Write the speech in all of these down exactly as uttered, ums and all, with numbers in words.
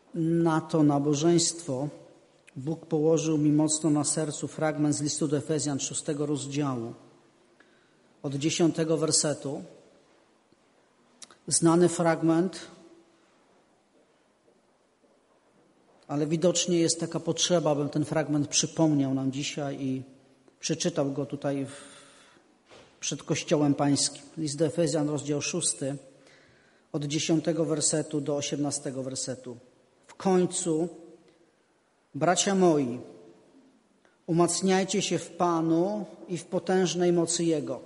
na to nabożeństwo Bóg położył mi mocno na sercu fragment z listu do Efezjan, szóstego rozdziału, od dziesiątego wersetu. Znany fragment, ale widocznie jest taka potrzeba, bym ten fragment przypomniał nam dzisiaj i przeczytał go tutaj w, przed Kościołem Pańskim. List do Efezjan, rozdział szósty, od dziesiątego wersetu do osiemnastego wersetu. W końcu, bracia moi, umacniajcie się w Panu i w potężnej mocy Jego.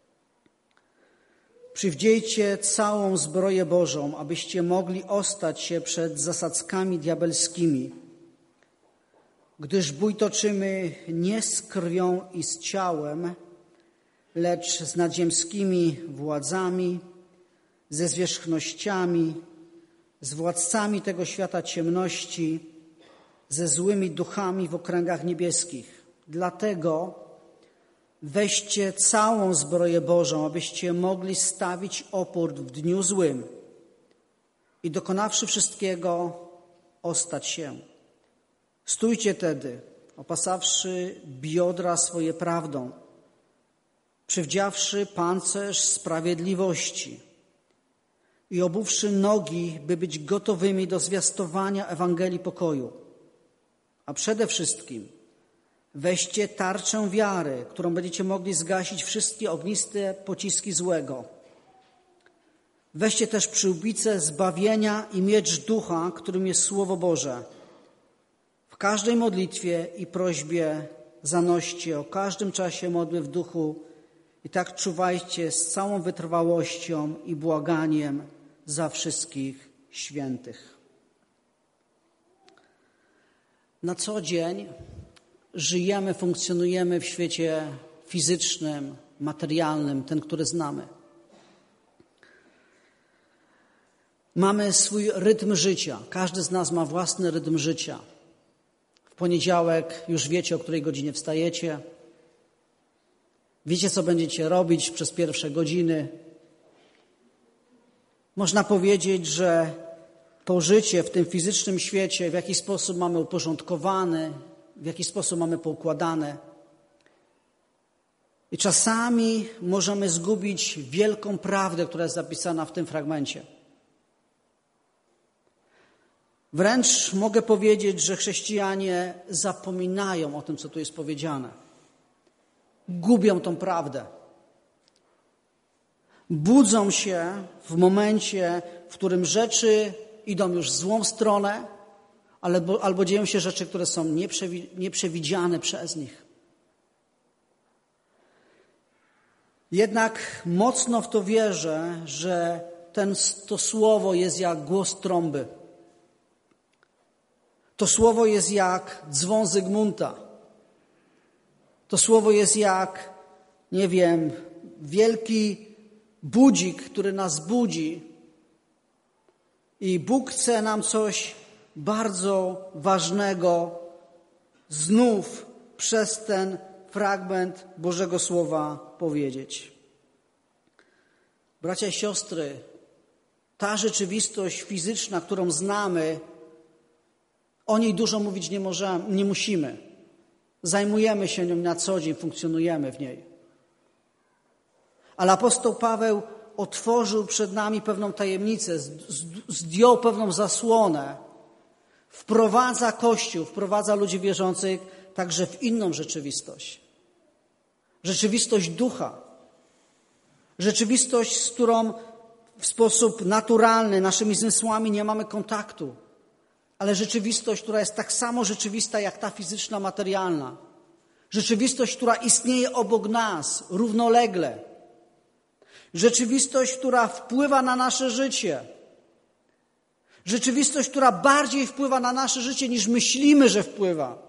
Przywdziejcie całą zbroję Bożą, abyście mogli ostać się przed zasadzkami diabelskimi. Gdyż bój toczymy nie z krwią i z ciałem, lecz z nadziemskimi władzami, ze zwierzchnościami, z władcami tego świata ciemności, ze złymi duchami w okręgach niebieskich. Dlatego weźcie całą zbroję Bożą, abyście mogli stawić opór w dniu złym i dokonawszy wszystkiego, ostać się. Stójcie tedy, opasawszy biodra swoje prawdą, przywdziawszy pancerz sprawiedliwości i obuwszy nogi, by być gotowymi do zwiastowania Ewangelii pokoju. A przede wszystkim weźcie tarczę wiary, którą będziecie mogli zgasić wszystkie ogniste pociski złego. Weźcie też przyłbicę zbawienia i miecz ducha, którym jest Słowo Boże. W każdej modlitwie i prośbie zanoście o każdym czasie modły w duchu i tak czuwajcie z całą wytrwałością i błaganiem za wszystkich świętych. Na co dzień żyjemy, funkcjonujemy w świecie fizycznym, materialnym, ten, który znamy. Mamy swój rytm życia. Każdy z nas ma własny rytm życia. W poniedziałek już wiecie, o której godzinie wstajecie. Wiecie, co będziecie robić przez pierwsze godziny. Można powiedzieć, że to życie w tym fizycznym świecie w jakiś sposób mamy uporządkowane, w jaki sposób mamy poukładane. I czasami możemy zgubić wielką prawdę, która jest zapisana w tym fragmencie. Wręcz mogę powiedzieć, że chrześcijanie zapominają o tym, co tu jest powiedziane. Gubią tą prawdę. Budzą się w momencie, w którym rzeczy idą już w złą stronę, Albo, albo dzieją się rzeczy, które są nieprzewi- nieprzewidziane przez nich. Jednak mocno w to wierzę, że ten, to słowo jest jak głos trąby. To słowo jest jak dzwon Zygmunta. To słowo jest jak, nie wiem, wielki budzik, który nas budzi. I Bóg chce nam coś bardzo ważnego znów przez ten fragment Bożego Słowa powiedzieć. Bracia i siostry, ta rzeczywistość fizyczna, którą znamy, o niej dużo mówić nie możemy, nie musimy. Zajmujemy się nią na co dzień, funkcjonujemy w niej. Ale apostoł Paweł otworzył przed nami pewną tajemnicę, zdjął pewną zasłonę, wprowadza Kościół, wprowadza ludzi wierzących także w inną rzeczywistość. Rzeczywistość ducha. Rzeczywistość, z którą w sposób naturalny naszymi zmysłami nie mamy kontaktu. Ale rzeczywistość, która jest tak samo rzeczywista jak ta fizyczna, materialna. Rzeczywistość, która istnieje obok nas, równolegle. Rzeczywistość, która wpływa na nasze życie. Rzeczywistość, która bardziej wpływa na nasze życie, niż myślimy, że wpływa.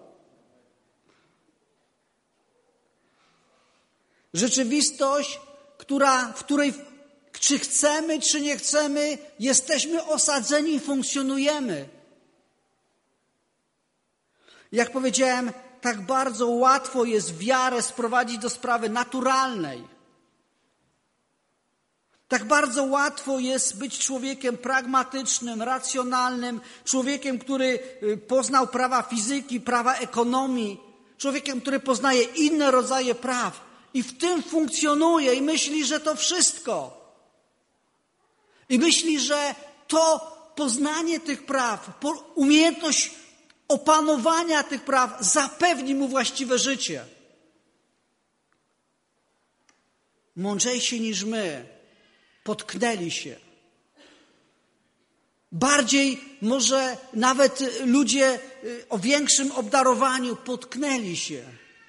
Rzeczywistość, która, w której czy chcemy, czy nie chcemy, jesteśmy osadzeni i funkcjonujemy. Jak powiedziałem, tak bardzo łatwo jest wiarę sprowadzić do sprawy naturalnej. Tak bardzo łatwo jest być człowiekiem pragmatycznym, racjonalnym, człowiekiem, który poznał prawa fizyki, prawa ekonomii, człowiekiem, który poznaje inne rodzaje praw i w tym funkcjonuje i myśli, że to wszystko. I myśli, że to poznanie tych praw, umiejętność opanowania tych praw zapewni mu właściwe życie. Mądrzejsi niż my potknęli się. Bardziej może nawet ludzie o większym obdarowaniu potknęli się.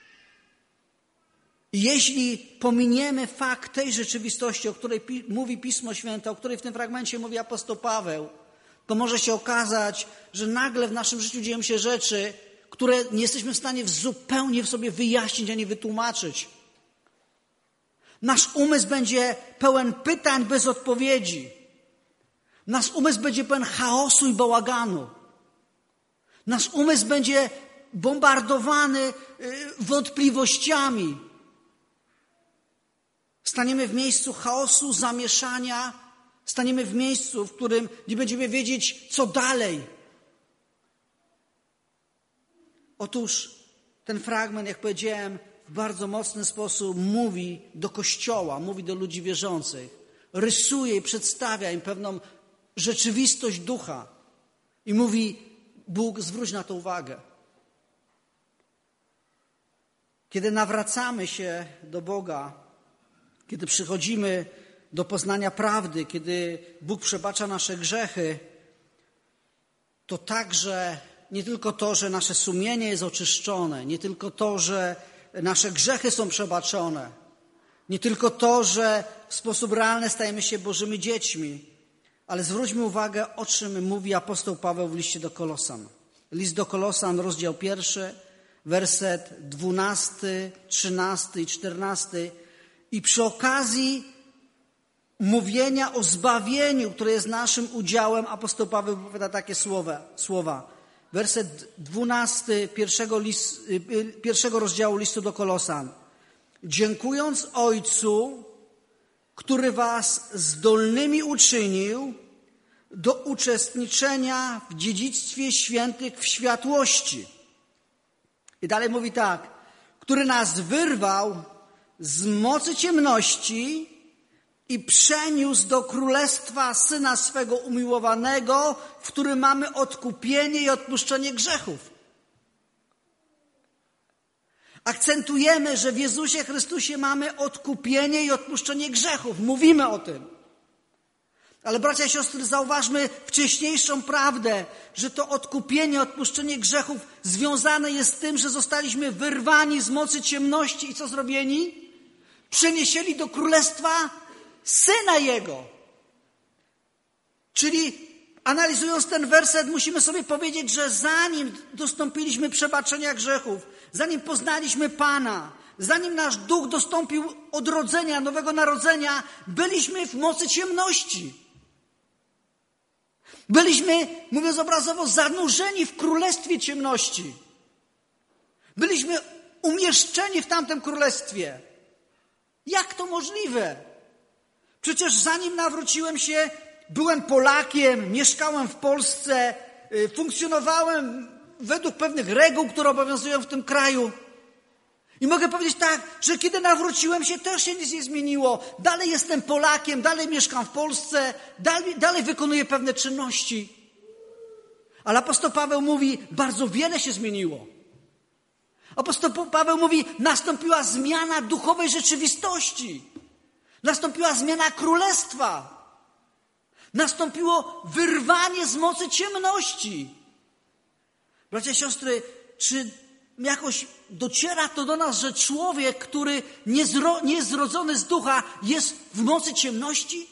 I jeśli pominiemy fakt tej rzeczywistości, o której mówi Pismo Święte, o której w tym fragmencie mówi apostoł Paweł, to może się okazać, że nagle w naszym życiu dzieją się rzeczy, które nie jesteśmy w stanie zupełnie w sobie wyjaśnić ani wytłumaczyć. Nasz umysł będzie pełen pytań bez odpowiedzi. Nasz umysł będzie pełen chaosu i bałaganu. Nasz umysł będzie bombardowany wątpliwościami. Staniemy w miejscu chaosu, zamieszania. Staniemy w miejscu, w którym nie będziemy wiedzieć, co dalej. Otóż ten fragment, jak powiedziałem, w bardzo mocny sposób mówi do Kościoła, mówi do ludzi wierzących. Rysuje i przedstawia im pewną rzeczywistość ducha. I mówi, Bóg, zwróć na to uwagę. Kiedy nawracamy się do Boga, kiedy przychodzimy do poznania prawdy, kiedy Bóg przebacza nasze grzechy, to także nie tylko to, że nasze sumienie jest oczyszczone, nie tylko to, że nasze grzechy są przebaczone, nie tylko to, że w sposób realny stajemy się Bożymi dziećmi, ale zwróćmy uwagę, o czym mówi apostoł Paweł w liście do Kolosan. List do Kolosan, rozdział pierwszy, werset dwunasty, trzynasty i czternasty. I przy okazji mówienia o zbawieniu, które jest naszym udziałem, apostoł Paweł powiada takie słowa. słowa. Werset dwunasty pierwszego, list, pierwszego rozdziału listu do Kolosan. Dziękując Ojcu, który was zdolnymi uczynił do uczestniczenia w dziedzictwie świętych w światłości. I dalej mówi tak, który nas wyrwał z mocy ciemności i przeniósł do królestwa Syna swego umiłowanego, w którym mamy odkupienie i odpuszczenie grzechów. Akcentujemy, że w Jezusie Chrystusie mamy odkupienie i odpuszczenie grzechów. Mówimy o tym. Ale bracia i siostry, zauważmy wcześniejszą prawdę, że to odkupienie, odpuszczenie grzechów związane jest z tym, że zostaliśmy wyrwani z mocy ciemności i co zrobieni? Przeniesieni do królestwa Syna Jego. Czyli analizując ten werset, musimy sobie powiedzieć, że zanim dostąpiliśmy przebaczenia grzechów, zanim poznaliśmy Pana, zanim nasz duch dostąpił odrodzenia, nowego narodzenia, byliśmy w mocy ciemności. Byliśmy, mówiąc obrazowo, zanurzeni w królestwie ciemności. Byliśmy umieszczeni w tamtym królestwie. Jak to możliwe? Przecież zanim nawróciłem się, byłem Polakiem, mieszkałem w Polsce, funkcjonowałem według pewnych reguł, które obowiązują w tym kraju. I mogę powiedzieć tak, że kiedy nawróciłem się, też się nic nie zmieniło. Dalej jestem Polakiem, dalej mieszkam w Polsce, dalej, dalej wykonuję pewne czynności. Ale apostoł Paweł mówi, bardzo wiele się zmieniło. Apostoł Paweł mówi, nastąpiła zmiana duchowej rzeczywistości. Nastąpiła zmiana królestwa. Nastąpiło wyrwanie z mocy ciemności. Bracia i siostry, czy jakoś dociera to do nas, że człowiek, który nie, zro, nie jest zrodzony z ducha, jest w mocy ciemności?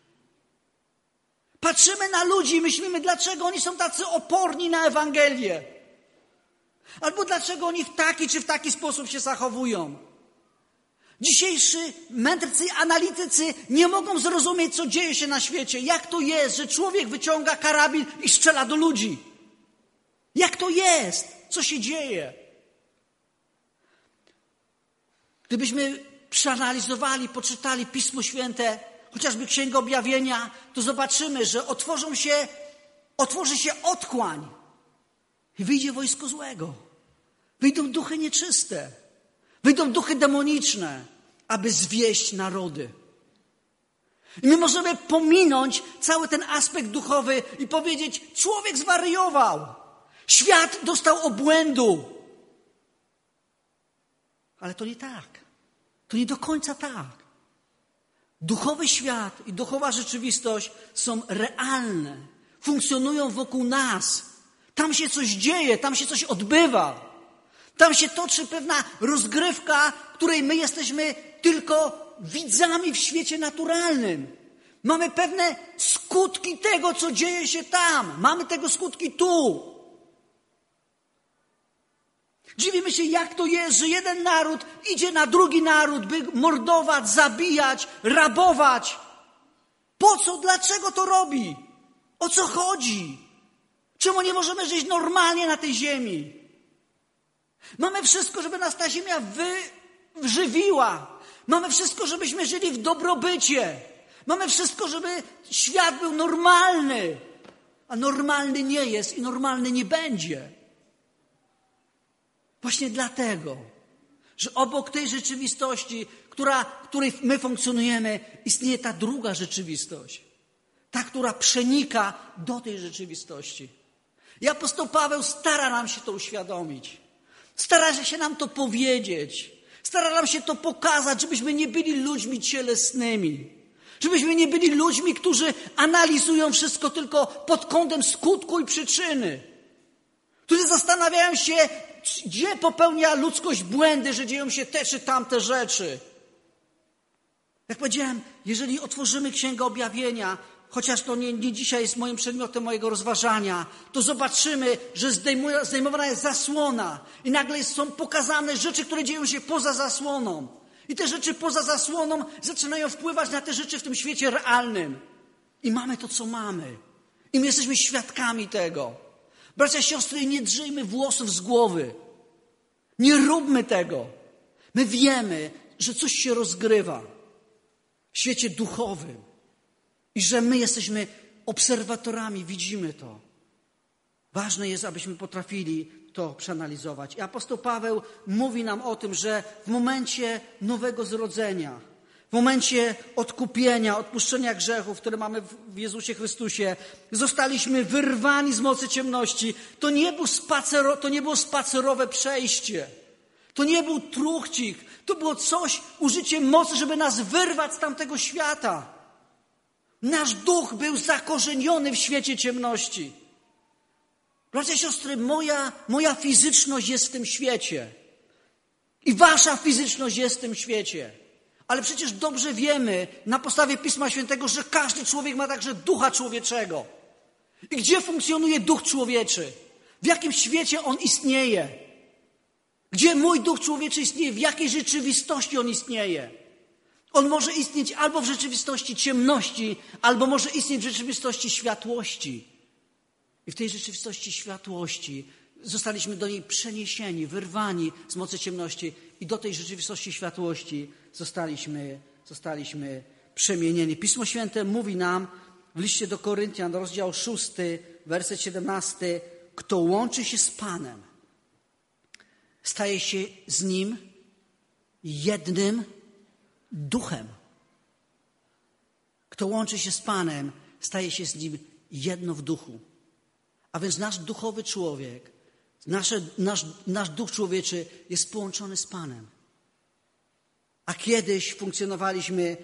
Patrzymy na ludzi i myślimy, dlaczego oni są tacy oporni na Ewangelię. Albo dlaczego oni w taki czy w taki sposób się zachowują. Dzisiejsi mędrcy, analitycy nie mogą zrozumieć, co dzieje się na świecie. Jak to jest, że człowiek wyciąga karabin i strzela do ludzi? Jak to jest? Co się dzieje? Gdybyśmy przeanalizowali, poczytali Pismo Święte, chociażby Księgę Objawienia, to zobaczymy, że otworzą się, otworzy się otchłań i wyjdzie wojsko złego. Wyjdą duchy nieczyste, wyjdą duchy demoniczne, aby zwieść narody. I my możemy pominąć cały ten aspekt duchowy i powiedzieć, człowiek zwariował, świat dostał obłędu. Ale to nie tak. To nie do końca tak. Duchowy świat i duchowa rzeczywistość są realne. Funkcjonują wokół nas. Tam się coś dzieje, tam się coś odbywa. Tam się toczy pewna rozgrywka, której my jesteśmy tylko widzami w świecie naturalnym. Mamy pewne skutki tego, co dzieje się tam. Mamy tego skutki tu. Dziwimy się, jak to jest, że jeden naród idzie na drugi naród, by mordować, zabijać, rabować. Po co? Dlaczego to robi? O co chodzi? Czemu nie możemy żyć normalnie na tej ziemi? Mamy wszystko, żeby nas ta ziemia wyżywiła. Mamy wszystko, żebyśmy żyli w dobrobycie. Mamy wszystko, żeby świat był normalny. A normalny nie jest i normalny nie będzie. Właśnie dlatego, że obok tej rzeczywistości, która, w której my funkcjonujemy, istnieje ta druga rzeczywistość. Ta, która przenika do tej rzeczywistości. I apostoł Paweł stara nam się to uświadomić. Stara się nam to powiedzieć. Stara nam się to pokazać, żebyśmy nie byli ludźmi cielesnymi. Żebyśmy nie byli ludźmi, którzy analizują wszystko tylko pod kątem skutku i przyczyny. Którzy zastanawiają się, gdzie popełnia ludzkość błędy, że dzieją się te czy tamte rzeczy. Jak powiedziałem, jeżeli otworzymy Księgę Objawienia, chociaż to nie, nie dzisiaj jest moim przedmiotem mojego rozważania, to zobaczymy, że zdejmuje, zdejmowana jest zasłona i nagle są pokazane rzeczy, które dzieją się poza zasłoną. I te rzeczy poza zasłoną zaczynają wpływać na te rzeczy w tym świecie realnym. I mamy to, co mamy. I my jesteśmy świadkami tego. Bracia i siostry, nie drzyjmy włosów z głowy. Nie róbmy tego. My wiemy, że coś się rozgrywa w świecie duchowym. I że my jesteśmy obserwatorami, widzimy to. Ważne jest, abyśmy potrafili to przeanalizować. I apostoł Paweł mówi nam o tym, że w momencie nowego zrodzenia, w momencie odkupienia, odpuszczenia grzechów, które mamy w Jezusie Chrystusie, zostaliśmy wyrwani z mocy ciemności. To nie był spacero, to nie było spacerowe przejście. To nie był truchcik. To było coś, użycie mocy, żeby nas wyrwać z tamtego świata. Nasz duch był zakorzeniony w świecie ciemności. Bracia i siostry, moja, moja fizyczność jest w tym świecie. I wasza fizyczność jest w tym świecie. Ale przecież dobrze wiemy na podstawie Pisma Świętego, że każdy człowiek ma także ducha człowieczego. I gdzie funkcjonuje duch człowieczy? W jakim świecie on istnieje? Gdzie mój duch człowieczy istnieje? W jakiej rzeczywistości on istnieje? On może istnieć albo w rzeczywistości ciemności, albo może istnieć w rzeczywistości światłości. I w tej rzeczywistości światłości zostaliśmy do niej przeniesieni, wyrwani z mocy ciemności i do tej rzeczywistości światłości zostaliśmy, zostaliśmy przemienieni. Pismo Święte mówi nam w liście do Koryntian, rozdział szósty, werset siedemnasty, kto łączy się z Panem, staje się z Nim jednym duchem. Kto łączy się z Panem, staje się z Nim jedno w duchu. A więc nasz duchowy człowiek, nasze, nasz, nasz duch człowieczy jest połączony z Panem. A kiedyś funkcjonowaliśmy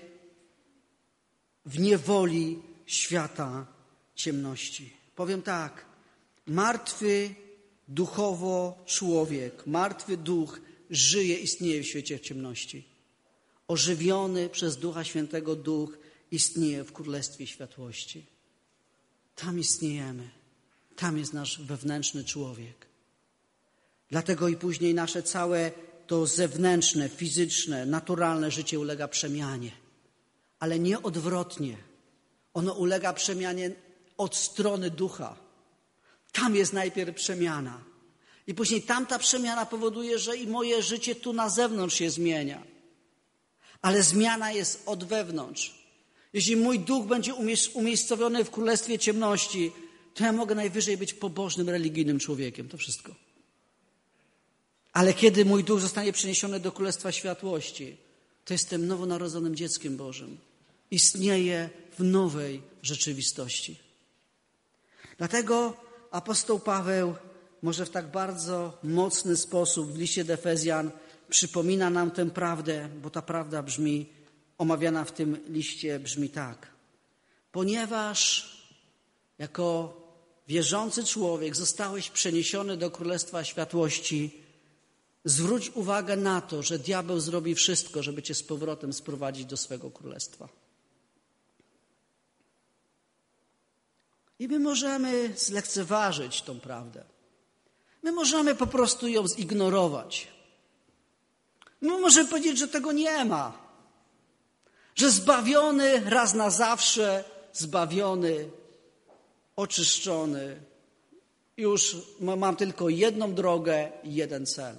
w niewoli świata ciemności. Powiem tak, martwy duchowo człowiek, martwy duch żyje, istnieje w świecie ciemności. Ożywiony przez Ducha Świętego duch istnieje w Królestwie Światłości. Tam istniejemy. Tam jest nasz wewnętrzny człowiek. Dlatego i później nasze całe to zewnętrzne, fizyczne, naturalne życie ulega przemianie. Ale nie odwrotnie. Ono ulega przemianie od strony ducha. Tam jest najpierw przemiana. I później tamta przemiana powoduje, że i moje życie tu na zewnątrz się zmienia. Ale zmiana jest od wewnątrz. Jeśli mój duch będzie umiejscowiony w królestwie ciemności, to ja mogę najwyżej być pobożnym, religijnym człowiekiem. To wszystko. Ale kiedy mój duch zostanie przeniesiony do królestwa światłości, to jestem nowonarodzonym dzieckiem Bożym. Istnieję w nowej rzeczywistości. Dlatego apostoł Paweł może w tak bardzo mocny sposób w liście do Efezjan przypomina nam tę prawdę, bo ta prawda brzmi, omawiana w tym liście brzmi tak. Ponieważ jako wierzący człowiek zostałeś przeniesiony do Królestwa Światłości, zwróć uwagę na to, że diabeł zrobi wszystko, żeby cię z powrotem sprowadzić do swego królestwa. I my możemy zlekceważyć tą prawdę. My możemy po prostu ją zignorować. My możemy powiedzieć, że tego nie ma. Że zbawiony raz na zawsze, zbawiony, oczyszczony. Już mam tylko jedną drogę i jeden cel.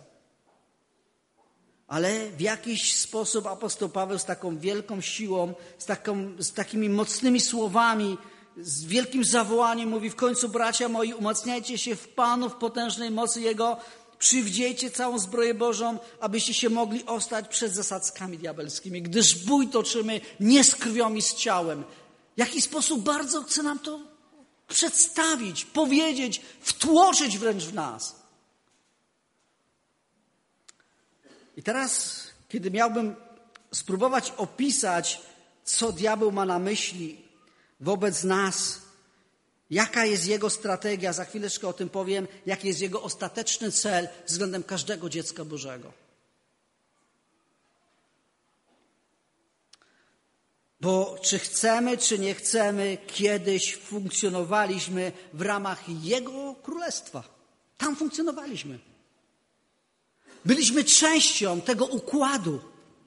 Ale w jakiś sposób apostoł Paweł z taką wielką siłą, z, taką, z takimi mocnymi słowami, z wielkim zawołaniem mówi: w końcu, bracia moi, umacniajcie się w Panu, w potężnej mocy Jego, przywdziejcie całą zbroję Bożą, abyście się mogli ostać przed zasadzkami diabelskimi, gdyż bój toczymy nie z krwią i z ciałem. W jaki sposób bardzo chce nam to przedstawić, powiedzieć, wtłoczyć wręcz w nas. I teraz, kiedy miałbym spróbować opisać, co diabeł ma na myśli wobec nas, jaka jest jego strategia, za chwileczkę o tym powiem, jaki jest jego ostateczny cel względem każdego dziecka Bożego. Bo czy chcemy, czy nie chcemy, kiedyś funkcjonowaliśmy w ramach Jego Królestwa. Tam funkcjonowaliśmy. Byliśmy częścią tego układu.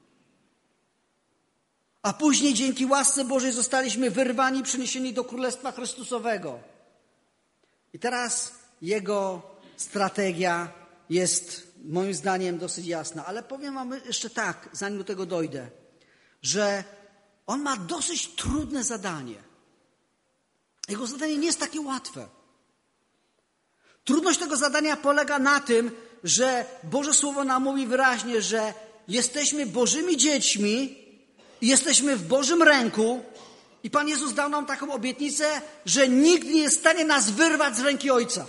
A później dzięki łasce Bożej zostaliśmy wyrwani, przeniesieni do Królestwa Chrystusowego. I teraz Jego strategia jest moim zdaniem dosyć jasna. Ale powiem wam jeszcze tak, zanim do tego dojdę, że On ma dosyć trudne zadanie. Jego zadanie nie jest takie łatwe. Trudność tego zadania polega na tym, że Boże Słowo nam mówi wyraźnie, że jesteśmy Bożymi dziećmi i jesteśmy w Bożym ręku i Pan Jezus dał nam taką obietnicę, że nikt nie jest w stanie nas wyrwać z ręki Ojca.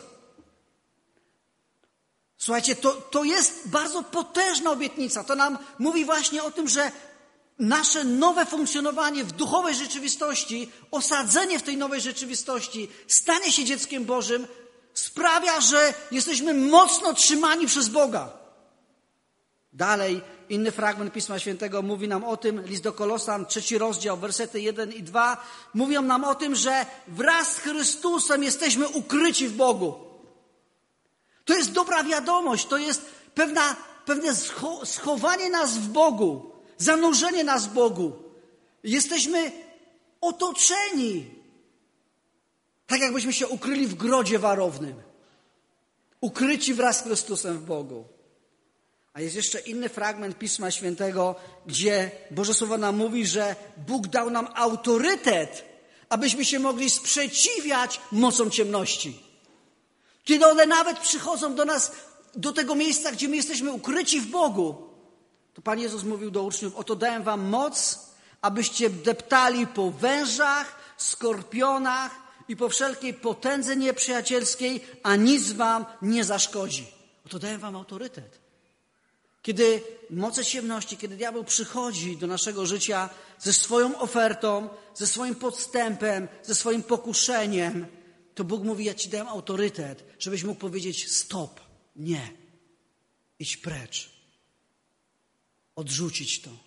Słuchajcie, to, to jest bardzo potężna obietnica. To nam mówi właśnie o tym, że nasze nowe funkcjonowanie w duchowej rzeczywistości, osadzenie w tej nowej rzeczywistości, stanie się dzieckiem Bożym, sprawia, że jesteśmy mocno trzymani przez Boga. Dalej, inny fragment Pisma Świętego mówi nam o tym, list do Kolosan, trzeci rozdział, wersety jeden i dwa, mówią nam o tym, że wraz z Chrystusem jesteśmy ukryci w Bogu. To jest dobra wiadomość, to jest pewna, pewne scho- schowanie nas w Bogu, zanurzenie nas w Bogu. Jesteśmy otoczeni. Tak jakbyśmy się ukryli w grodzie warownym. Ukryci wraz z Chrystusem w Bogu. A jest jeszcze inny fragment Pisma Świętego, gdzie Boże Słowo nam mówi, że Bóg dał nam autorytet, abyśmy się mogli sprzeciwiać mocom ciemności. Kiedy one nawet przychodzą do nas, do tego miejsca, gdzie my jesteśmy ukryci w Bogu, to Pan Jezus mówił do uczniów: oto dałem wam moc, abyście deptali po wężach, skorpionach i po wszelkiej potędze nieprzyjacielskiej, a nic wam nie zaszkodzi. Oto daję wam autorytet. Kiedy moce ciemności, kiedy diabeł przychodzi do naszego życia ze swoją ofertą, ze swoim podstępem, ze swoim pokuszeniem, to Bóg mówi: ja ci dałem autorytet, żebyś mógł powiedzieć: stop, nie, idź precz, odrzucić to.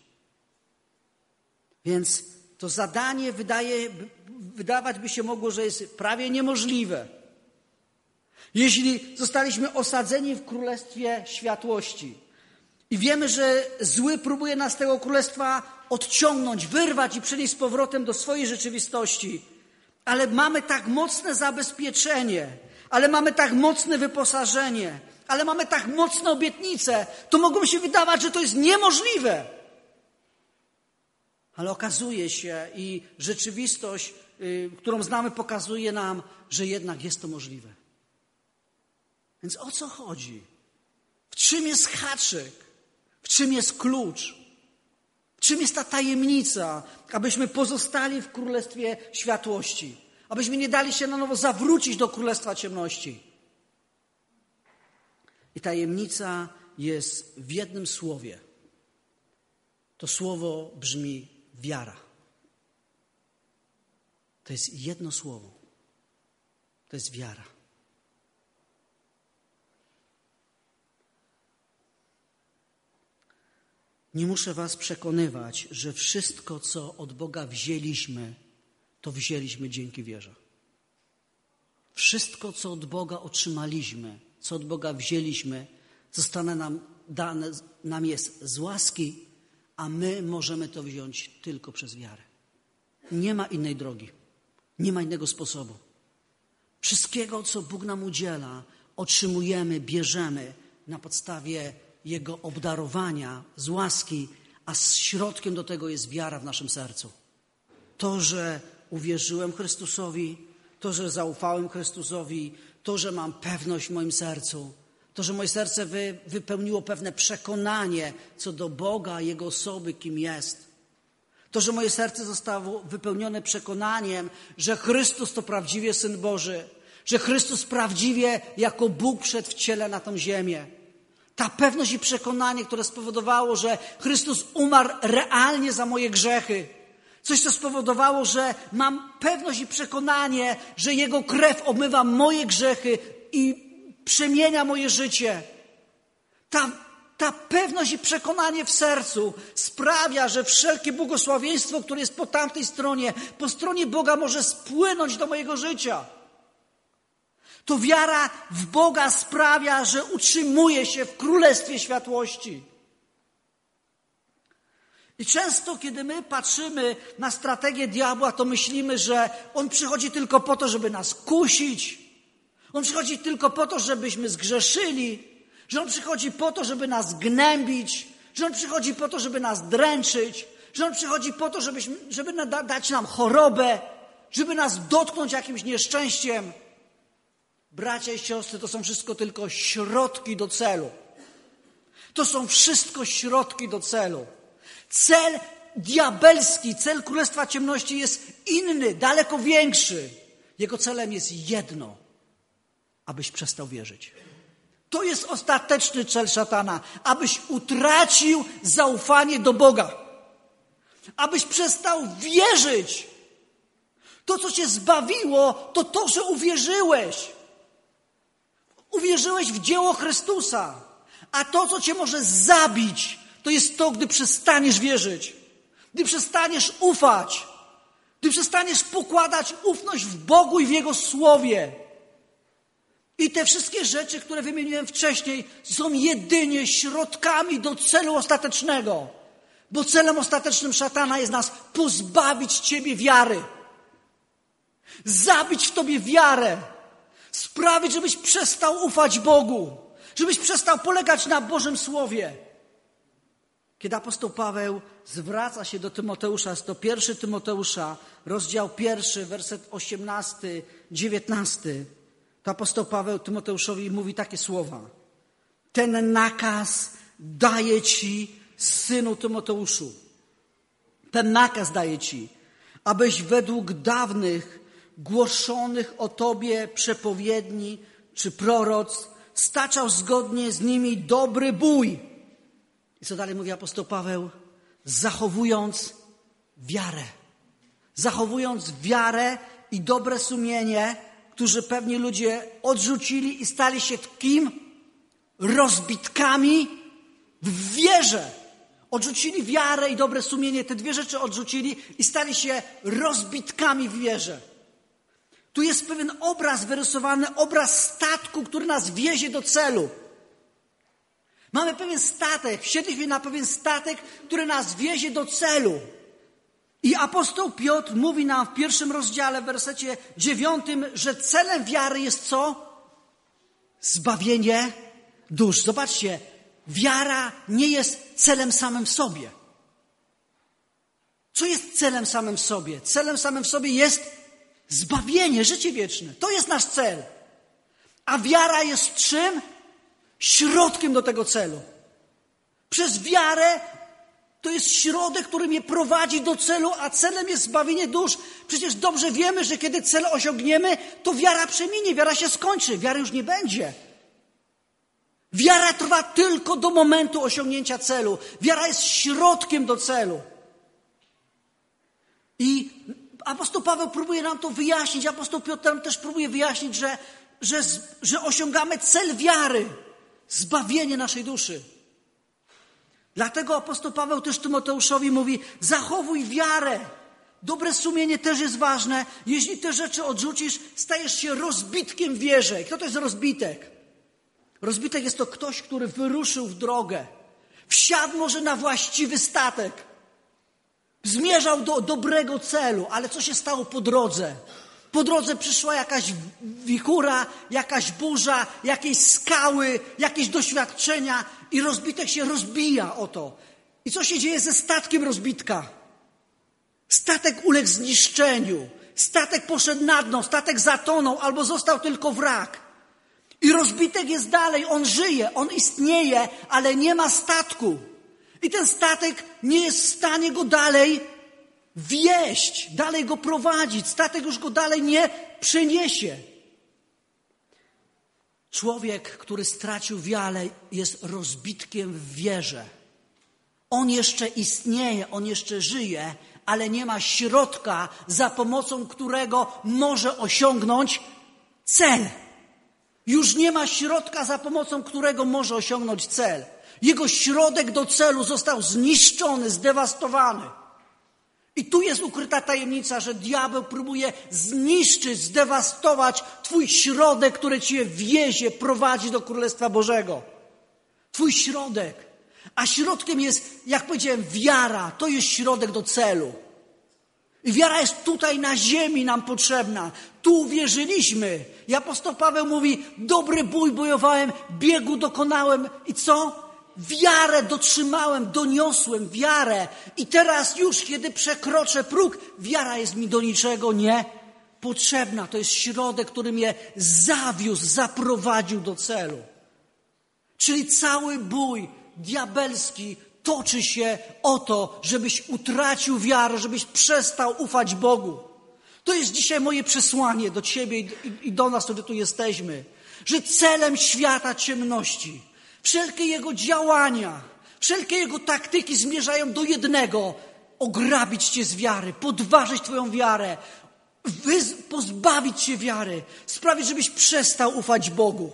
Więc to zadanie wydaje, wydawać by się mogło, że jest prawie niemożliwe. Jeśli zostaliśmy osadzeni w Królestwie Światłości i wiemy, że zły próbuje nas z tego królestwa odciągnąć, wyrwać i przenieść z powrotem do swojej rzeczywistości, ale mamy tak mocne zabezpieczenie, ale mamy tak mocne wyposażenie, ale mamy tak mocne obietnice, to mogło się wydawać, że to jest niemożliwe. Ale okazuje się i rzeczywistość, y, którą znamy, pokazuje nam, że jednak jest to możliwe. Więc o co chodzi? W czym jest haczyk? W czym jest klucz? W czym jest ta tajemnica, abyśmy pozostali w Królestwie Światłości? Abyśmy nie dali się na nowo zawrócić do Królestwa Ciemności. I tajemnica jest w jednym słowie. To słowo brzmi wiara. To jest jedno słowo. To jest wiara. Nie muszę was przekonywać, że wszystko, co od Boga wzięliśmy, to wzięliśmy dzięki wierze. Wszystko, co od Boga otrzymaliśmy, co od Boga wzięliśmy, zostanie nam dane, nam jest z łaski, a my możemy to wziąć tylko przez wiarę. Nie ma innej drogi. Nie ma innego sposobu. Wszystkiego, co Bóg nam udziela, otrzymujemy, bierzemy na podstawie Jego obdarowania z łaski, a środkiem do tego jest wiara w naszym sercu. To, że uwierzyłem Chrystusowi, to, że zaufałem Chrystusowi, to, że mam pewność w moim sercu, to, że moje serce wy, wypełniło pewne przekonanie co do Boga, Jego osoby, kim jest. To, że moje serce zostało wypełnione przekonaniem, że Chrystus to prawdziwie Syn Boży, że Chrystus prawdziwie jako Bóg wszedł w ciele na tą ziemię. Ta pewność i przekonanie, które spowodowało, że Chrystus umarł realnie za moje grzechy. Coś, co spowodowało, że mam pewność i przekonanie, że Jego krew obmywa moje grzechy i przemienia moje życie. Ta, ta pewność i przekonanie w sercu sprawia, że wszelkie błogosławieństwo, które jest po tamtej stronie, po stronie Boga, może spłynąć do mojego życia. To wiara w Boga sprawia, że utrzymuję się w Królestwie Światłości. I często, kiedy my patrzymy na strategię diabła, to myślimy, że on przychodzi tylko po to, żeby nas kusić. On przychodzi tylko po to, żebyśmy zgrzeszyli. Że on przychodzi po to, żeby nas gnębić. Że on przychodzi po to, żeby nas dręczyć. Że on przychodzi po to, żebyśmy, żeby dać nam chorobę. Żeby nas dotknąć jakimś nieszczęściem. Bracia i siostry, to są wszystko tylko środki do celu. To są wszystko środki do celu. Cel diabelski, cel Królestwa Ciemności jest inny, daleko większy. Jego celem jest jedno, abyś przestał wierzyć. To jest ostateczny cel szatana, abyś utracił zaufanie do Boga. Abyś przestał wierzyć. To, co cię zbawiło, to to, że uwierzyłeś. Uwierzyłeś w dzieło Chrystusa. A to, co cię może zabić, to jest to, gdy przestaniesz wierzyć. Gdy przestaniesz ufać. Gdy przestaniesz pokładać ufność w Bogu i w Jego Słowie. I te wszystkie rzeczy, które wymieniłem wcześniej, są jedynie środkami do celu ostatecznego. Bo celem ostatecznym szatana jest nas pozbawić ciebie wiary. Zabić w tobie wiarę. Sprawić, żebyś przestał ufać Bogu. Żebyś przestał polegać na Bożym Słowie. Kiedy apostoł Paweł zwraca się do Tymoteusza, jest to pierwszy Tymoteusza, rozdział pierwszy, werset osiemnasty, dziewiętnasty, to apostoł Paweł Tymoteuszowi mówi takie słowa. Ten nakaz daje ci, synu Tymoteuszu. Ten nakaz daje ci, abyś według dawnych, głoszonych o tobie przepowiedni czy proroc staczał zgodnie z nimi dobry bój. I co dalej mówi apostoł Paweł? Zachowując wiarę. Zachowując wiarę i dobre sumienie, którzy pewni ludzie odrzucili i stali się kim? Rozbitkami w wierze. Odrzucili wiarę i dobre sumienie. Te dwie rzeczy odrzucili i stali się rozbitkami w wierze. Tu jest pewien obraz wyrysowany, obraz statku, który nas wiezie do celu. Mamy pewien statek, wsiedliśmy na pewien statek, który nas wiezie do celu. I apostoł Piotr mówi nam w pierwszym rozdziale, w wersecie dziewiątym, że celem wiary jest co? Zbawienie dusz. Zobaczcie, wiara nie jest celem samym w sobie. Co jest celem samym w sobie? Celem samym w sobie jest zbawienie, życie wieczne. To jest nasz cel. A wiara jest czym? Środkiem do tego celu. Przez wiarę to jest środek, który mnie prowadzi do celu, a celem jest zbawienie dusz. Przecież dobrze wiemy, że kiedy cel osiągniemy, to wiara przeminie, wiara się skończy, wiary już nie będzie. Wiara trwa tylko do momentu osiągnięcia celu. Wiara jest środkiem do celu. I apostoł Paweł próbuje nam to wyjaśnić, apostoł Piotr nam też próbuje wyjaśnić, że, że, że osiągamy cel wiary, zbawienie naszej duszy. Dlatego apostoł Paweł też Tymoteuszowi mówi, zachowuj wiarę. Dobre sumienie też jest ważne. Jeśli te rzeczy odrzucisz, stajesz się rozbitkiem w wierze. Kto to jest rozbitek? Rozbitek jest to ktoś, który wyruszył w drogę. Wsiadł może na właściwy statek. Zmierzał do dobrego celu, ale co się stało po drodze? Po drodze przyszła jakaś wichura, jakaś burza, jakieś skały, jakieś doświadczenia i rozbitek się rozbija o to. I co się dzieje ze statkiem rozbitka? Statek uległ zniszczeniu. Statek poszedł na dno, statek zatonął albo został tylko wrak. I rozbitek jest dalej, on żyje, on istnieje, ale nie ma statku. I ten statek nie jest w stanie go dalej wieść, dalej go prowadzić. Statek już go dalej nie przeniesie. Człowiek, który stracił wiarę, jest rozbitkiem w wierze. On jeszcze istnieje, on jeszcze żyje, ale nie ma środka, za pomocą którego może osiągnąć cel. Już nie ma środka, za pomocą którego może osiągnąć cel. Jego środek do celu został zniszczony, zdewastowany. I tu jest ukryta tajemnica, że diabeł próbuje zniszczyć, zdewastować twój środek, który cię wiezie, prowadzi do Królestwa Bożego. Twój środek. A środkiem jest, jak powiedziałem, wiara. To jest środek do celu. I wiara jest tutaj na ziemi nam potrzebna. Tu uwierzyliśmy. I apostoł Paweł mówi, dobry bój bojowałem, biegu dokonałem. I co? Wiarę dotrzymałem, doniosłem wiarę. I teraz już, kiedy przekroczę próg, wiara jest mi do niczego nie potrzebna. To jest środek, który mnie zawiózł, zaprowadził do celu. Czyli cały bój diabelski toczy się o to, żebyś utracił wiarę, żebyś przestał ufać Bogu. To jest dzisiaj moje przesłanie do ciebie i do nas, którzy tu jesteśmy. Że celem świata ciemności, wszelkie jego działania, wszelkie jego taktyki zmierzają do jednego. Ograbić cię z wiary, podważyć twoją wiarę, wyz- pozbawić cię wiary, sprawić, żebyś przestał ufać Bogu.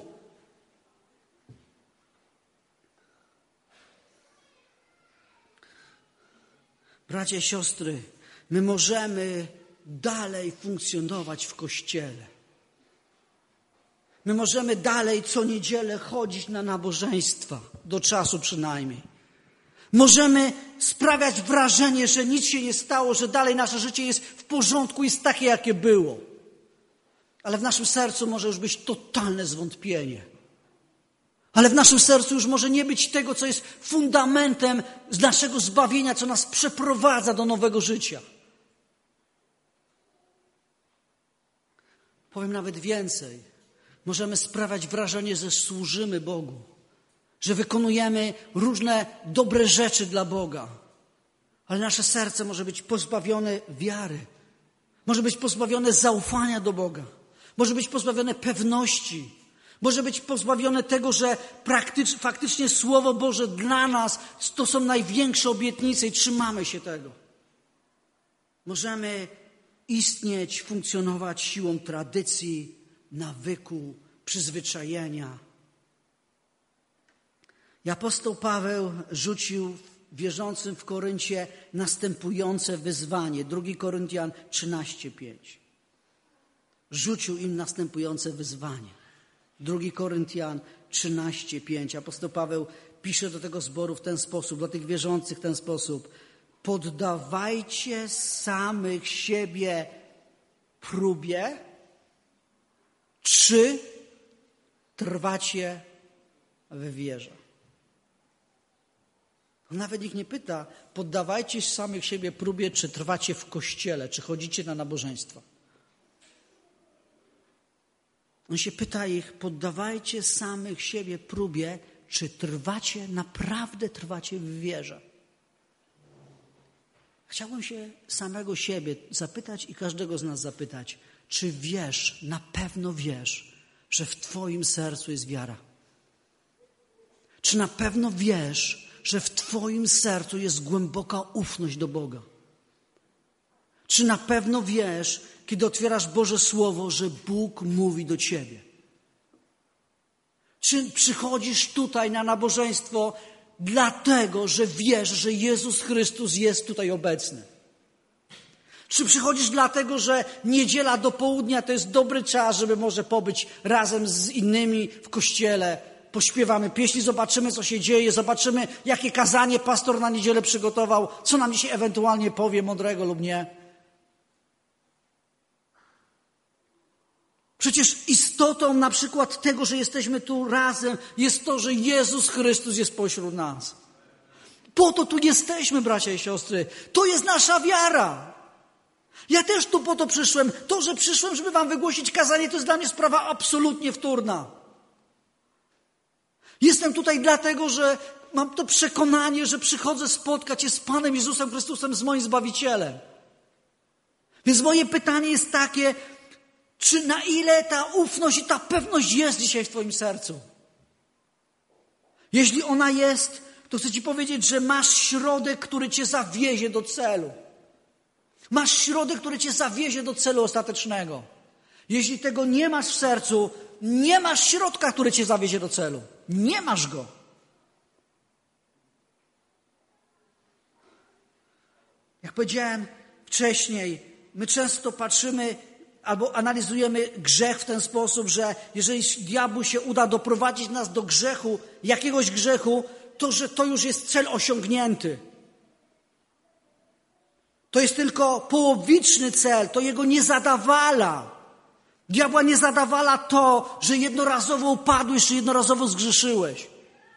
Bracia i siostry, my możemy dalej funkcjonować w Kościele. My możemy dalej co niedzielę chodzić na nabożeństwa, do czasu przynajmniej. Możemy sprawiać wrażenie, że nic się nie stało, że dalej nasze życie jest w porządku, jest takie, jakie było. Ale w naszym sercu może już być totalne zwątpienie. Ale w naszym sercu już może nie być tego, co jest fundamentem z naszego zbawienia, co nas przeprowadza do nowego życia. Powiem nawet więcej. Możemy sprawiać wrażenie, że służymy Bogu, że wykonujemy różne dobre rzeczy dla Boga. Ale nasze serce może być pozbawione wiary. Może być pozbawione zaufania do Boga. Może być pozbawione pewności. Może być pozbawione tego, że praktycz, faktycznie Słowo Boże dla nas to są największe obietnice i trzymamy się tego. Możemy istnieć, funkcjonować siłą tradycji, nawyku, przyzwyczajenia. I apostoł Paweł rzucił wierzącym w Koryncie następujące wyzwanie. drugi Koryntian trzynaście pięć. Rzucił im następujące wyzwanie. drugi Koryntian trzynaście pięć. Apostoł Paweł pisze do tego zboru w ten sposób, do tych wierzących w ten sposób. Poddawajcie samych siebie próbie, czy trwacie w wierze. On nawet ich nie pyta, poddawajcie samych siebie próbie, czy trwacie w kościele, czy chodzicie na nabożeństwa. On się pyta ich, poddawajcie samych siebie próbie, czy trwacie, naprawdę trwacie w wierze. Chciałbym się samego siebie zapytać i każdego z nas zapytać, czy wiesz, na pewno wiesz, że w twoim sercu jest wiara? Czy na pewno wiesz, że w twoim sercu jest głęboka ufność do Boga? Czy na pewno wiesz, kiedy otwierasz Boże Słowo, że Bóg mówi do ciebie? Czy przychodzisz tutaj na nabożeństwo dlatego, że wiesz, że Jezus Chrystus jest tutaj obecny? Czy przychodzisz dlatego, że niedziela do południa to jest dobry czas, żeby może pobyć razem z innymi w kościele, pośpiewamy pieśni, zobaczymy, co się dzieje, zobaczymy, jakie kazanie pastor na niedzielę przygotował, co nam dzisiaj ewentualnie powie, mądrego lub nie. Przecież istotą na przykład tego, że jesteśmy tu razem, jest to, że Jezus Chrystus jest pośród nas. Po to tu jesteśmy, bracia i siostry. To jest nasza wiara. Ja też tu po to przyszłem. To, że przyszłem, żeby wam wygłosić kazanie, to jest dla mnie sprawa absolutnie wtórna. Jestem tutaj dlatego, że mam to przekonanie, że przychodzę spotkać się z Panem Jezusem Chrystusem, z moim Zbawicielem. Więc moje pytanie jest takie, czy na ile ta ufność i ta pewność jest dzisiaj w twoim sercu? Jeśli ona jest, to chcę ci powiedzieć, że masz środek, który cię zawiezie do celu. Masz środek, który cię zawiezie do celu ostatecznego. Jeśli tego nie masz w sercu, nie masz środka, który cię zawiezie do celu. Nie masz go. Jak powiedziałem wcześniej, my często patrzymy albo analizujemy grzech w ten sposób, że jeżeli diabłu się uda doprowadzić nas do grzechu, jakiegoś grzechu, to że to już jest cel osiągnięty. To jest tylko połowiczny cel, to jego nie zadawala. Diabła nie zadawala to, że jednorazowo upadłeś, czy jednorazowo zgrzeszyłeś.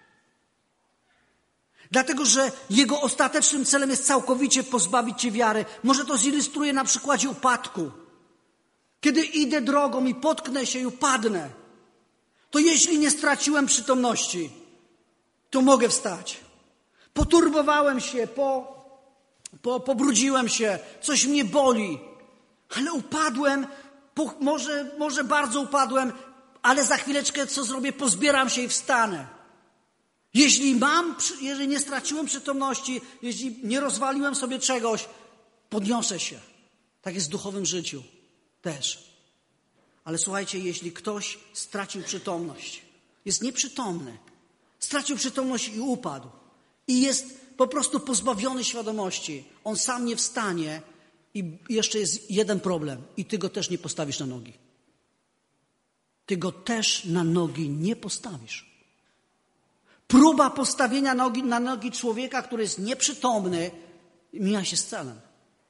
Dlatego, że jego ostatecznym celem jest całkowicie pozbawić cię wiary. Może to zilustruję na przykładzie upadku. Kiedy idę drogą i potknę się i upadnę, to jeśli nie straciłem przytomności, to mogę wstać. Poturbowałem się, po, po, pobrudziłem się, coś mnie boli, ale upadłem, po, może, może bardzo upadłem, ale za chwileczkę co zrobię? Pozbieram się i wstanę. Jeśli mam, jeżeli nie straciłem przytomności, jeśli nie rozwaliłem sobie czegoś, podniosę się. Tak jest w duchowym życiu też. Ale słuchajcie, jeśli ktoś stracił przytomność, jest nieprzytomny, stracił przytomność i upadł i jest po prostu pozbawiony świadomości, on sam nie wstanie i jeszcze jest jeden problem i ty go też nie postawisz na nogi. Ty go też na nogi nie postawisz. Próba postawienia nogi, na nogi człowieka, który jest nieprzytomny, mija się z celem.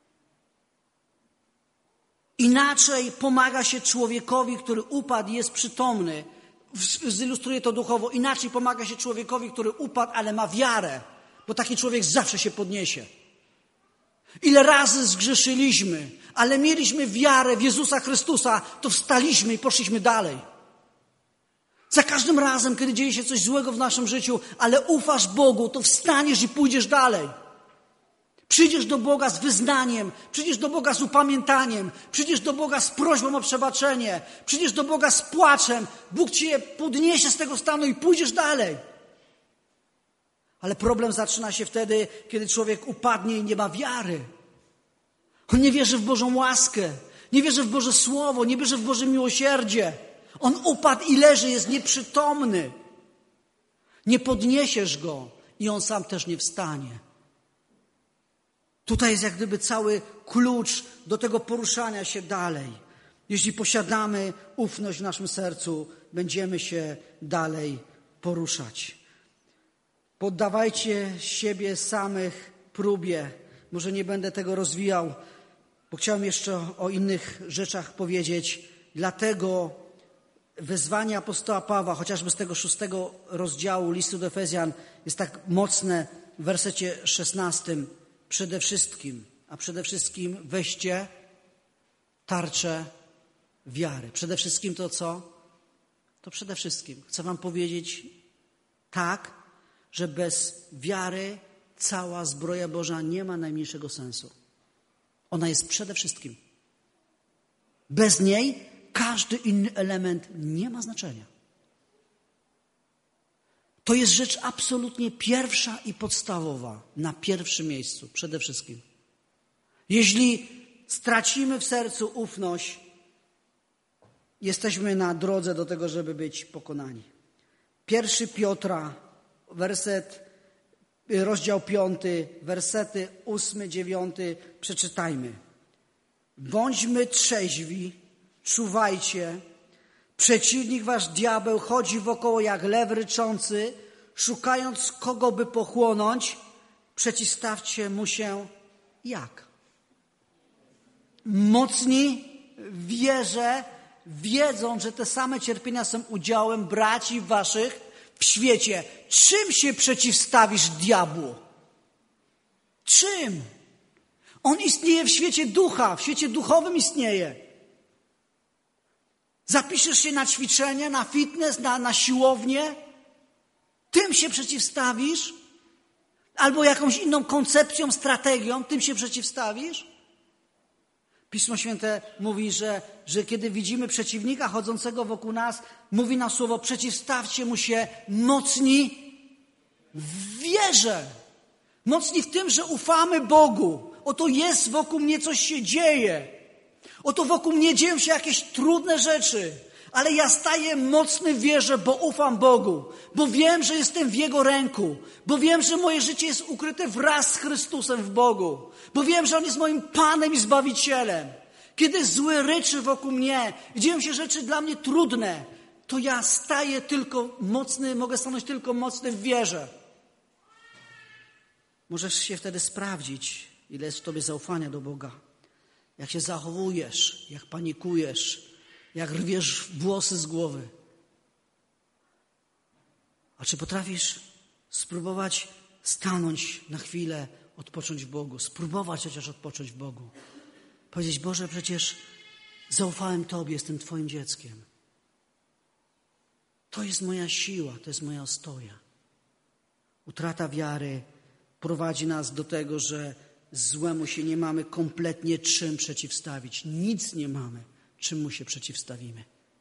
Inaczej pomaga się człowiekowi, który upadł i jest przytomny. Zilustruję to duchowo. Inaczej pomaga się człowiekowi, który upadł, ale ma wiarę. Bo taki człowiek zawsze się podniesie. Ile razy zgrzeszyliśmy, ale mieliśmy wiarę w Jezusa Chrystusa, to wstaliśmy i poszliśmy dalej. Za każdym razem, kiedy dzieje się coś złego w naszym życiu, ale ufasz Bogu, to wstaniesz i pójdziesz dalej. Przyjdziesz do Boga z wyznaniem, przyjdziesz do Boga z upamiętaniem, przyjdziesz do Boga z prośbą o przebaczenie, przyjdziesz do Boga z płaczem, Bóg cię podniesie z tego stanu i pójdziesz dalej. Ale problem zaczyna się wtedy, kiedy człowiek upadnie i nie ma wiary. On nie wierzy w Bożą łaskę, nie wierzy w Boże Słowo, nie wierzy w Boże miłosierdzie. On upadł i leży, jest nieprzytomny. Nie podniesiesz go i on sam też nie wstanie. Tutaj jest jak gdyby cały klucz do tego poruszania się dalej. Jeśli posiadamy ufność w naszym sercu, będziemy się dalej poruszać. Poddawajcie siebie samych próbie. Może nie będę tego rozwijał, bo chciałem jeszcze o innych rzeczach powiedzieć. Dlatego wezwanie apostoła Pawła, chociażby z tego szóstego rozdziału listu do Efezjan, jest tak mocne, w wersecie szesnastym przede wszystkim, a przede wszystkim weźcie tarczę wiary. Przede wszystkim to co? To przede wszystkim chcę wam powiedzieć tak, że bez wiary cała zbroja Boża nie ma najmniejszego sensu. Ona jest przede wszystkim. Bez niej każdy inny element nie ma znaczenia. To jest rzecz absolutnie pierwsza i podstawowa, na pierwszym miejscu, przede wszystkim. Jeśli stracimy w sercu ufność, jesteśmy na drodze do tego, żeby być pokonani. Pierwszy Piotra, werset, rozdział piąty, wersety ósmy, dziewiąty, przeczytajmy. Bądźmy trzeźwi, czuwajcie. Przeciwnik wasz diabeł chodzi wokoło jak lew ryczący, szukając kogo by pochłonąć. Przeciwstawcie mu się jak? Mocni w wierze, wiedzą, że te same cierpienia są udziałem braci waszych w świecie. Czym się przeciwstawisz diabłu? Czym? On istnieje w świecie ducha, w świecie duchowym istnieje. Zapiszesz się na ćwiczenie, na fitness, na, na siłownię, tym się przeciwstawisz, albo jakąś inną koncepcją, strategią, tym się przeciwstawisz. Pismo Święte mówi, że, że kiedy widzimy przeciwnika chodzącego wokół nas, mówi nam słowo, przeciwstawcie mu się mocni w wierze. Mocni w tym, że ufamy Bogu. Oto jest wokół mnie, coś się dzieje. Oto wokół mnie dzieją się jakieś trudne rzeczy. Ale ja staję mocny w wierze, bo ufam Bogu. Bo wiem, że jestem w Jego ręku. Bo wiem, że moje życie jest ukryte wraz z Chrystusem w Bogu. Bo wiem, że On jest moim Panem i Zbawicielem. Kiedy zły ryczy wokół mnie, dzieją się rzeczy dla mnie trudne, to ja staję tylko mocny, mogę stanąć tylko mocny w wierze. Możesz się wtedy sprawdzić, ile jest w tobie zaufania do Boga. Jak się zachowujesz, jak panikujesz, jak rwiesz włosy z głowy. A czy potrafisz spróbować stanąć na chwilę, odpocząć w Bogu, spróbować chociaż odpocząć w Bogu. Powiedzieć, Boże, przecież zaufałem Tobie, jestem Twoim dzieckiem. To jest moja siła, to jest moja ostoja. Utrata wiary prowadzi nas do tego, że złemu się nie mamy kompletnie czym przeciwstawić. Nic nie mamy, czym mu się przeciwstawimy.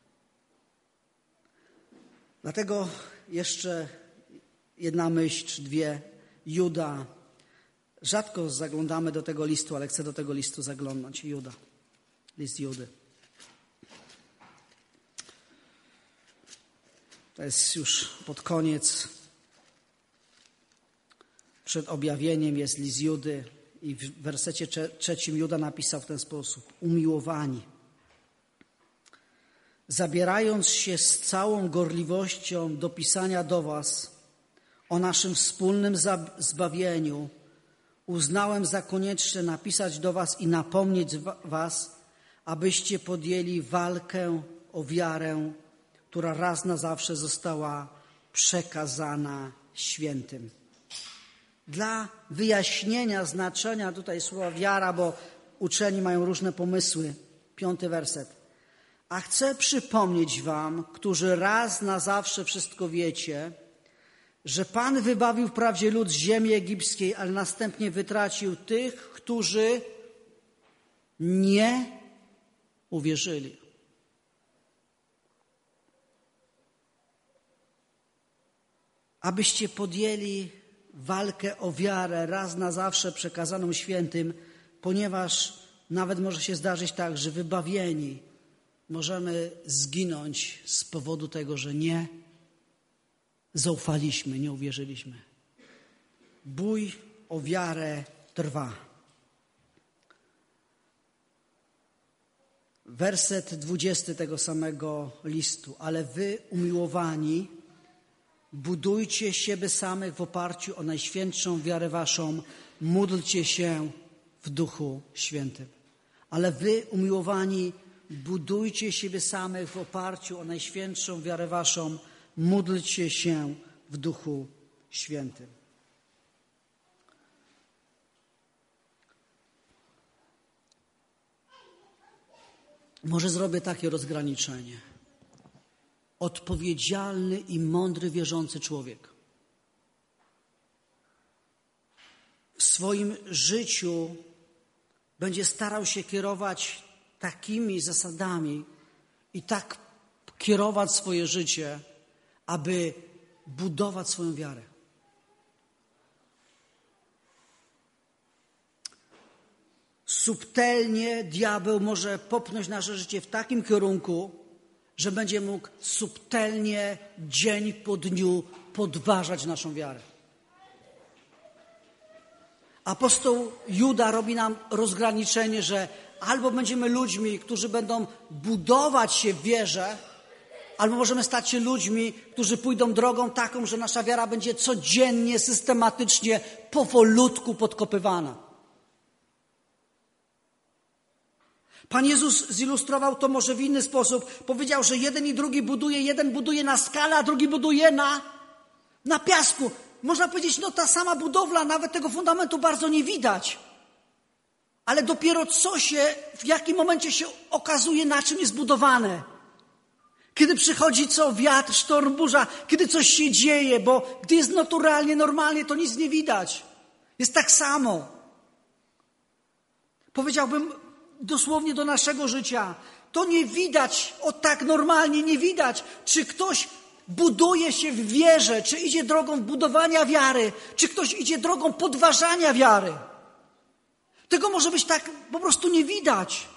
Dlatego jeszcze jedna myśl czy dwie. Juda. Rzadko zaglądamy do tego listu, ale chcę do tego listu zaglądnąć. Juda. List Judy. To jest już pod koniec. Przed objawieniem jest list Judy i w wersecie trzecim Juda napisał w ten sposób. Umiłowani. Zabierając się z całą gorliwością do pisania do was o naszym wspólnym zbawieniu, uznałem za konieczne napisać do was i napomnieć was, abyście podjęli walkę o wiarę, która raz na zawsze została przekazana świętym. Dla wyjaśnienia znaczenia tutaj słowa wiara, bo uczeni mają różne pomysły. Piąty werset. A chcę przypomnieć wam, którzy raz na zawsze wszystko wiecie, że Pan wybawił wprawdzie lud z ziemi egipskiej, ale następnie wytracił tych, którzy nie uwierzyli. Abyście podjęli walkę o wiarę raz na zawsze przekazaną świętym, ponieważ nawet może się zdarzyć tak, że wybawieni możemy zginąć z powodu tego, że nie zaufaliśmy, nie uwierzyliśmy. Bój o wiarę trwa. Werset dwudziesty tego samego listu. Ale wy, umiłowani, budujcie siebie samych w oparciu o najświętszą wiarę waszą. Módlcie się w Duchu Świętym. Ale wy, umiłowani, budujcie siebie samych w oparciu o najświętszą wiarę waszą. Módlcie się w Duchu Świętym. Może zrobię takie rozgraniczenie. Odpowiedzialny i mądry, wierzący człowiek w swoim życiu będzie starał się kierować takimi zasadami i tak kierować swoje życie, aby budować swoją wiarę. Subtelnie diabeł może popchnąć nasze życie w takim kierunku, że będzie mógł subtelnie, dzień po dniu podważać naszą wiarę. Apostoł Juda robi nam rozgraniczenie, że albo będziemy ludźmi, którzy będą budować się w wierze, albo możemy stać się ludźmi, którzy pójdą drogą taką, że nasza wiara będzie codziennie, systematycznie, powolutku podkopywana. Pan Jezus zilustrował to może w inny sposób. Powiedział, że jeden i drugi buduje, jeden buduje na skale, a drugi buduje na, na piasku. Można powiedzieć, no ta sama budowla, nawet tego fundamentu bardzo nie widać. Ale dopiero co się, w jakim momencie się okazuje, na czym jest budowane. Kiedy przychodzi co? Wiatr, sztorm, burza, kiedy coś się dzieje, bo gdy jest naturalnie, normalnie, to nic nie widać. Jest tak samo. Powiedziałbym dosłownie do naszego życia. To nie widać, o tak normalnie nie widać, czy ktoś buduje się w wierze, czy idzie drogą budowania wiary, czy ktoś idzie drogą podważania wiary. Tego może być tak po prostu nie widać.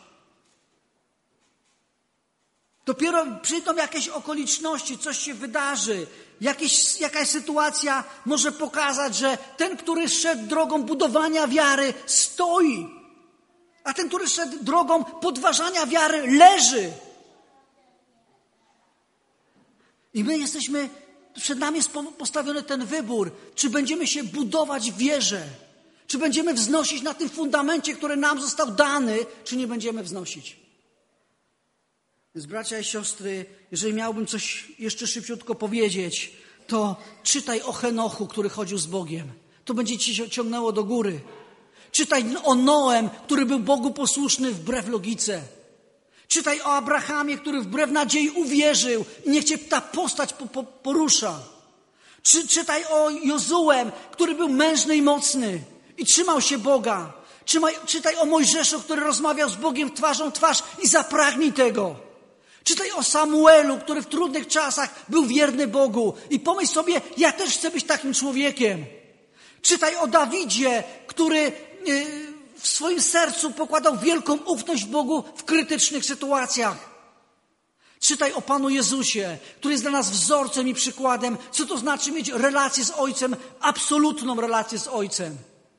Dopiero przyjdą jakieś okoliczności, coś się wydarzy, jakieś, jakaś sytuacja może pokazać, że ten, który szedł drogą budowania wiary, stoi. A ten, który szedł drogą podważania wiary, leży. I my jesteśmy, przed nami jest postawiony ten wybór, czy będziemy się budować w wierze, czy będziemy wznosić na tym fundamencie, który nam został dany, czy nie będziemy wznosić. Więc bracia i siostry, jeżeli miałbym coś jeszcze szybciutko powiedzieć, to czytaj o Henochu, który chodził z Bogiem. To będzie ci ciągnęło do góry. Czytaj o Noem, który był Bogu posłuszny wbrew logice. Czytaj o Abrahamie, który wbrew nadziei uwierzył i niech cię ta postać po, po, porusza. Czy, czytaj o Jozułem, który był mężny i mocny i trzymał się Boga. Czytaj, czytaj o Mojżeszu, który rozmawiał z Bogiem twarzą w twarz i zapragnij tego. Czytaj o Samuelu, który w trudnych czasach był wierny Bogu i pomyśl sobie, ja też chcę być takim człowiekiem. Czytaj o Dawidzie, który w swoim sercu pokładał wielką ufność w Bogu w krytycznych sytuacjach. Czytaj o Panu Jezusie, który jest dla nas wzorcem i przykładem, co to znaczy mieć relację z Ojcem, absolutną relację z Ojcem.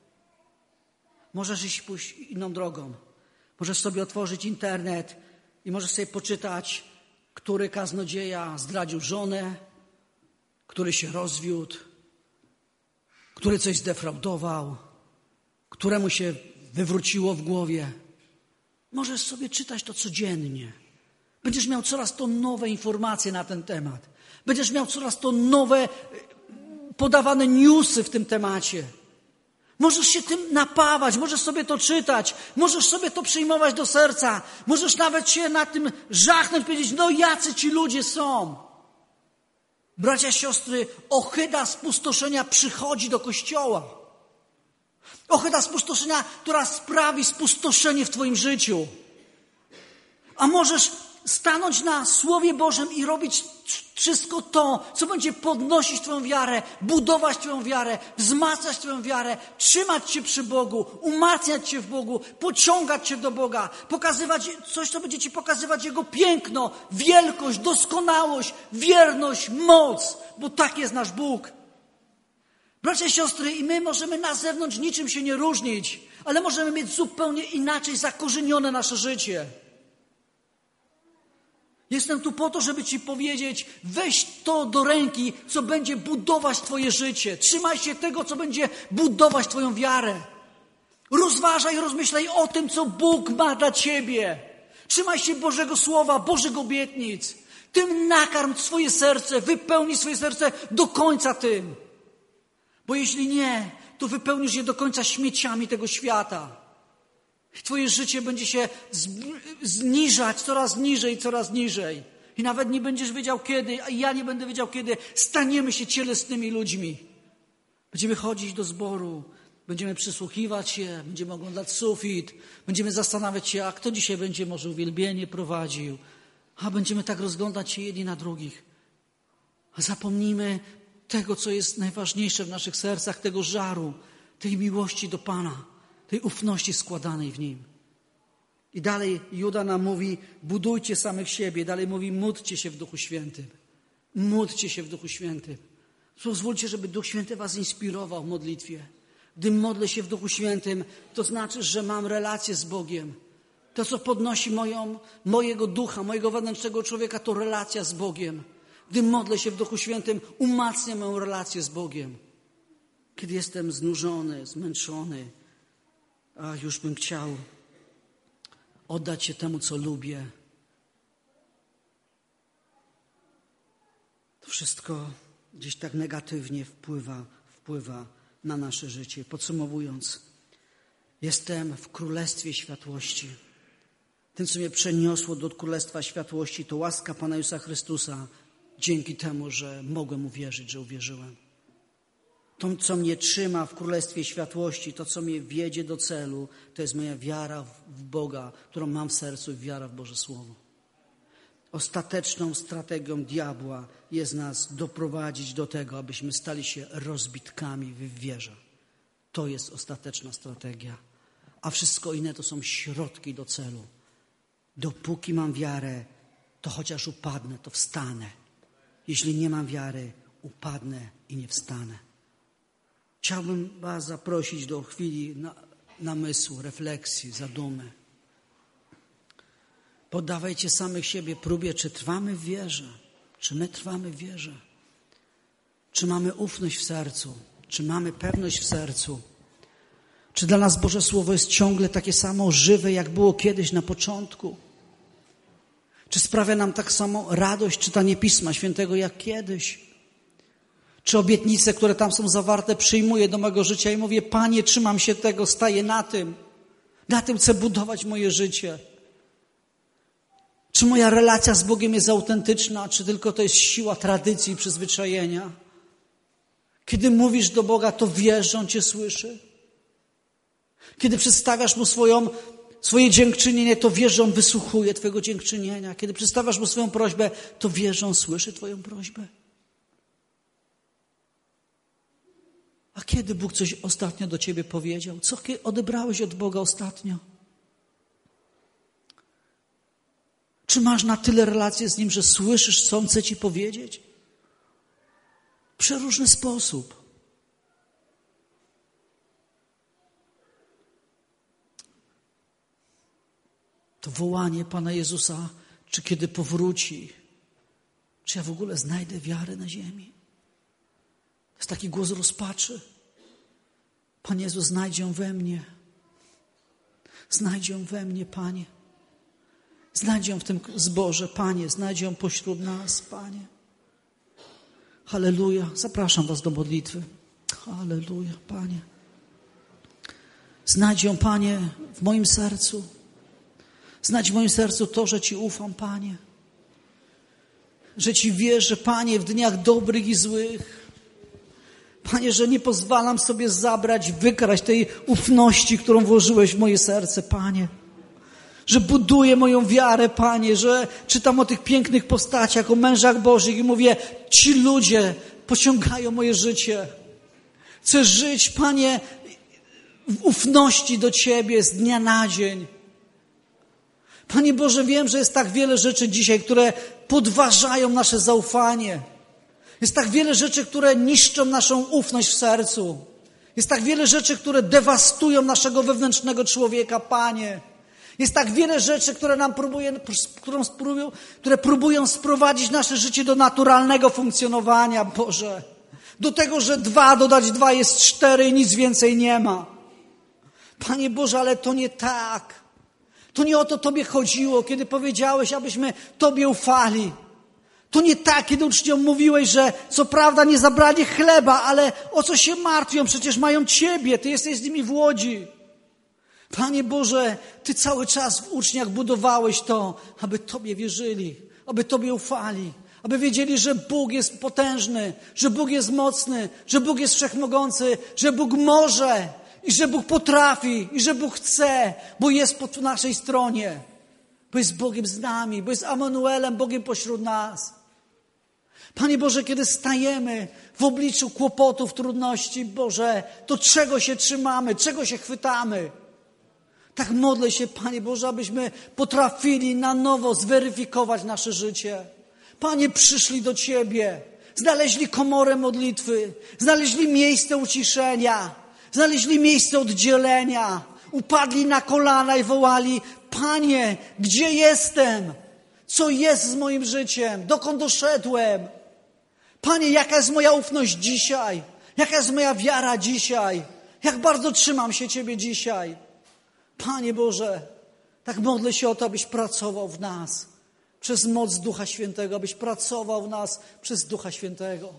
Możesz iść pójść inną drogą. Możesz sobie otworzyć internet i możesz sobie poczytać, który kaznodzieja zdradził żonę, który się rozwiódł, który coś zdefraudował, któremu się wywróciło w głowie. Możesz sobie czytać to codziennie. Będziesz miał coraz to nowe informacje na ten temat. Będziesz miał coraz to nowe podawane newsy w tym temacie. Możesz się tym napawać, możesz sobie to czytać, możesz sobie to przyjmować do serca. Możesz nawet się na tym żachnąć, powiedzieć, no jacy ci ludzie są. Bracia, siostry, ohyda spustoszenia przychodzi do Kościoła. Ohyda spustoszenia, która sprawi spustoszenie w twoim życiu. A możesz stanąć na Słowie Bożym i robić wszystko to, co będzie podnosić twoją wiarę, budować twoją wiarę, wzmacniać twoją wiarę, trzymać cię przy Bogu, umacniać cię w Bogu, pociągać cię do Boga, pokazywać coś, co będzie ci pokazywać Jego piękno, wielkość, doskonałość, wierność, moc, bo tak jest nasz Bóg. Bracia i siostry, i my możemy na zewnątrz niczym się nie różnić, ale możemy mieć zupełnie inaczej zakorzenione nasze życie. Jestem tu po to, żeby ci powiedzieć, weź to do ręki, co będzie budować twoje życie. Trzymaj się tego, co będzie budować twoją wiarę. Rozważaj, rozmyślaj o tym, co Bóg ma dla ciebie. Trzymaj się Bożego Słowa, Bożych obietnic. Tym nakarm swoje serce, wypełnij swoje serce do końca tym. Bo jeśli nie, to wypełnisz je do końca śmieciami tego świata. Twoje życie będzie się zniżać coraz niżej, coraz niżej. I nawet nie będziesz wiedział kiedy, a ja nie będę wiedział kiedy, staniemy się cielesnymi ludźmi. Będziemy chodzić do zboru, będziemy przysłuchiwać się, będziemy oglądać sufit, będziemy zastanawiać się, a kto dzisiaj będzie może uwielbienie prowadził. A będziemy tak rozglądać się jedni na drugich. A zapomnijmy tego, co jest najważniejsze w naszych sercach, tego żaru, tej miłości do Pana, tej ufności składanej w Nim. I dalej Juda nam mówi, budujcie samych siebie. Dalej mówi, módlcie się w Duchu Świętym. Módlcie się w Duchu Świętym. Pozwólcie, żeby Duch Święty was inspirował w modlitwie. Gdy modlę się w Duchu Świętym, to znaczy, że mam relację z Bogiem. To, co podnosi moją, mojego ducha, mojego wewnętrznego człowieka, to relacja z Bogiem. Gdy modlę się w Duchu Świętym, umacniam moją relację z Bogiem. Kiedy jestem znużony, zmęczony, a już bym chciał oddać się temu, co lubię. To wszystko gdzieś tak negatywnie wpływa, wpływa na nasze życie. Podsumowując, jestem w Królestwie Światłości. Tym, co mnie przeniosło do Królestwa Światłości, to łaska Pana Jezusa Chrystusa, dzięki temu, że mogłem uwierzyć, że uwierzyłem. To, co mnie trzyma w Królestwie Światłości, to, co mnie wiedzie do celu, to jest moja wiara w Boga, którą mam w sercu i wiara w Boże Słowo. Ostateczną strategią diabła jest nas doprowadzić do tego, abyśmy stali się rozbitkami w wierze. To jest ostateczna strategia. A wszystko inne to są środki do celu. Dopóki mam wiarę, to chociaż upadnę, to wstanę. Jeśli nie mam wiary, upadnę i nie wstanę. Chciałbym was zaprosić do chwili na, namysłu, refleksji, zadumy. Poddawajcie samych siebie próbie, czy trwamy w wierze, czy my trwamy w wierze. Czy mamy ufność w sercu, czy mamy pewność w sercu. Czy dla nas Boże Słowo jest ciągle takie samo żywe, jak było kiedyś na początku? Czy sprawia nam tak samo radość czytanie Pisma Świętego jak kiedyś? Czy obietnice, które tam są zawarte, przyjmuję do mojego życia i mówię, Panie, trzymam się tego, staję na tym. Na tym chcę budować moje życie. Czy moja relacja z Bogiem jest autentyczna, czy tylko to jest siła tradycji i przyzwyczajenia? Kiedy mówisz do Boga, to wiesz, że On cię słyszy. Kiedy przedstawiasz Mu swoją, swoje dziękczynienie, to wiesz, że On wysłuchuje twojego dziękczynienia. Kiedy przedstawiasz Mu swoją prośbę, to wiesz, że On słyszy twoją prośbę. A kiedy Bóg coś ostatnio do ciebie powiedział? Co odebrałeś od Boga ostatnio? Czy masz na tyle relację z Nim, że słyszysz, co On chce ci powiedzieć? W przeróżny sposób. To wołanie Pana Jezusa, czy kiedy powróci, czy ja w ogóle znajdę wiarę na ziemi? To jest taki głos rozpaczy. Panie Jezu, znajdź ją we mnie. Znajdź ją we mnie, Panie. Znajdź ją w tym zborze, Panie. Znajdź ją pośród nas, Panie. Halleluja. Zapraszam was do modlitwy. Halleluja, Panie. Znajdź ją, Panie, w moim sercu. Znajdź w moim sercu to, że Ci ufam, Panie. Że Ci wierzę, Panie, w dniach dobrych i złych. Panie, że nie pozwalam sobie zabrać, wykraść tej ufności, którą włożyłeś w moje serce, Panie. Że buduję moją wiarę, Panie, że czytam o tych pięknych postaciach, o mężach Bożych i mówię, ci ludzie pociągają moje życie. Chcę żyć, Panie, w ufności do Ciebie z dnia na dzień. Panie Boże, wiem, że jest tak wiele rzeczy dzisiaj, które podważają nasze zaufanie. Jest tak wiele rzeczy, które niszczą naszą ufność w sercu. Jest tak wiele rzeczy, które dewastują naszego wewnętrznego człowieka, Panie. Jest tak wiele rzeczy, które nam próbują, którą spróbują, które próbują sprowadzić nasze życie do naturalnego funkcjonowania, Boże. Do tego, że dwa dodać dwa jest cztery i nic więcej nie ma. Panie Boże, ale to nie tak. To nie o to Tobie chodziło, kiedy powiedziałeś, abyśmy Tobie ufali. To nie tak, kiedy uczniom mówiłeś, że co prawda nie zabrali chleba, ale o co się martwią? Przecież mają Ciebie, Ty jesteś z nimi w łodzi. Panie Boże, Ty cały czas w uczniach budowałeś to, aby Tobie wierzyli, aby Tobie ufali, aby wiedzieli, że Bóg jest potężny, że Bóg jest mocny, że Bóg jest wszechmogący, że Bóg może i że Bóg potrafi i że Bóg chce, bo jest po naszej stronie, bo jest Bogiem z nami, bo jest Emanuelem, Bogiem pośród nas. Panie Boże, kiedy stajemy w obliczu kłopotów, trudności, Boże, to czego się trzymamy, czego się chwytamy? Tak modlę się, Panie Boże, abyśmy potrafili na nowo zweryfikować nasze życie. Panie, przyszli do Ciebie, znaleźli komorę modlitwy, znaleźli miejsce uciszenia, znaleźli miejsce oddzielenia, upadli na kolana i wołali: Panie, gdzie jestem? Co jest z moim życiem? Dokąd doszedłem? Panie, jaka jest moja ufność dzisiaj? Jaka jest moja wiara dzisiaj? Jak bardzo trzymam się Ciebie dzisiaj? Panie Boże, tak modlę się o to, abyś pracował w nas przez moc Ducha Świętego, abyś pracował w nas przez Ducha Świętego.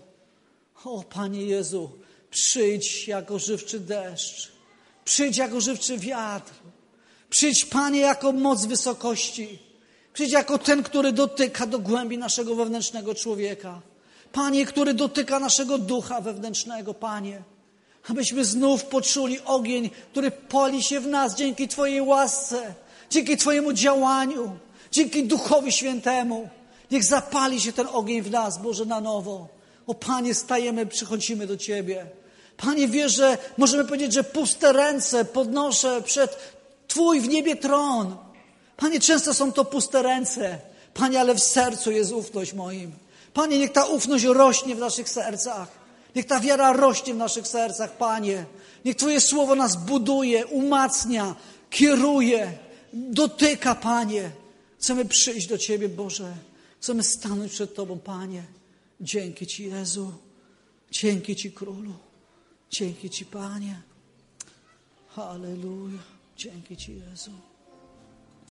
O Panie Jezu, przyjdź jako żywczy deszcz, przyjdź jako żywczy wiatr, przyjdź, Panie, jako moc wysokości, przyjdź jako ten, który dotyka do głębi naszego wewnętrznego człowieka. Panie, który dotyka naszego ducha wewnętrznego, Panie. Abyśmy znów poczuli ogień, który pali się w nas dzięki Twojej łasce, dzięki Twojemu działaniu, dzięki Duchowi Świętemu. Niech zapali się ten ogień w nas, Boże, na nowo. O Panie, stajemy, przychodzimy do Ciebie. Panie, wiesz, że możemy powiedzieć, że puste ręce podnoszę przed Twój w niebie tron. Panie, często są to puste ręce, Panie, ale w sercu jest ufność moim. Panie, niech ta ufność rośnie w naszych sercach. Niech ta wiara rośnie w naszych sercach, Panie. Niech Twoje słowo nas buduje, umacnia, kieruje, dotyka, Panie. Chcemy przyjść do Ciebie, Boże. Chcemy stanąć przed Tobą, Panie. Dzięki Ci, Jezu. Dzięki Ci, Królu. Dzięki Ci, Panie. Halleluja. Dzięki Ci, Jezu.